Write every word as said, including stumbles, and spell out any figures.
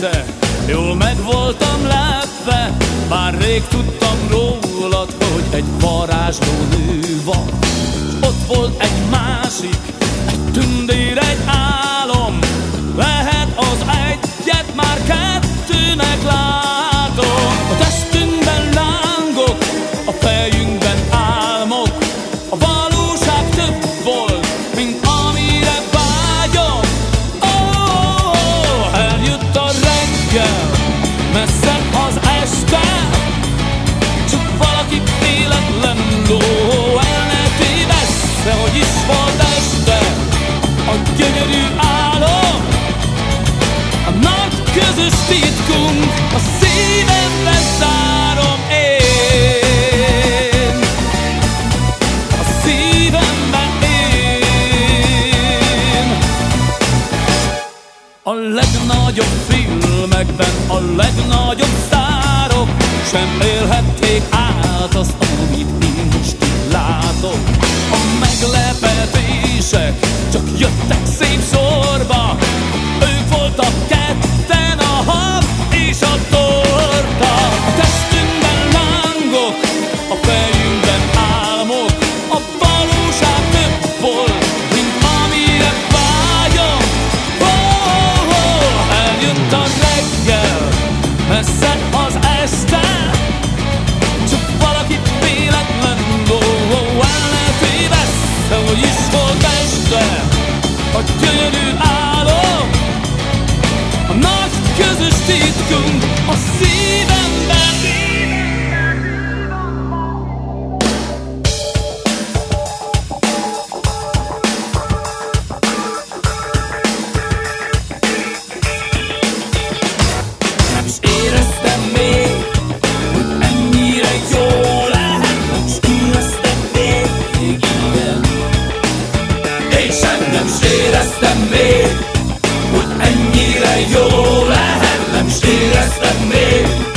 este jól meg voltam lepve, bár rég tudtam rólad, hogy egy varázsló nő van. Ott volt egy másik, egy tündér, egy álom, lehet az egyet már kettőnek látom. A testünkben lángok, a fejünkben álmok, a valóság több volt, mint amire vágyom. Oh, oh, oh, eljött a reggel, messze az este, csak valaki véletlenül ló, el ne tévessze, hogy is volt este. A gyönyörű álom, a nagy közös titkunk, a szívembe zárom én, a szívemben én. A legnagyobb filmekben a legnagyobb sztárok sem élhették át azt, amit én most itt látok. A meglepetések csak jöttek szép sorba, ők voltak ketten, a hab és a torta. A testünkben lángok, a fejünkben álmok, a valóság több volt, mint amire vágyom. Oh, oh, eljött a reggel, messze az este, csak valaki véletlenül ló, el ne tévessze, hogy is volt este. A gyönyörű álom, a nagy közös titkunk, a szívemben. Nem is éreztem még, hogy ennyire jó lehet, nem is éreztem még, igen. Én sem nem is éreztem még, hogy ennyire jó lehet, nem is éreztem még.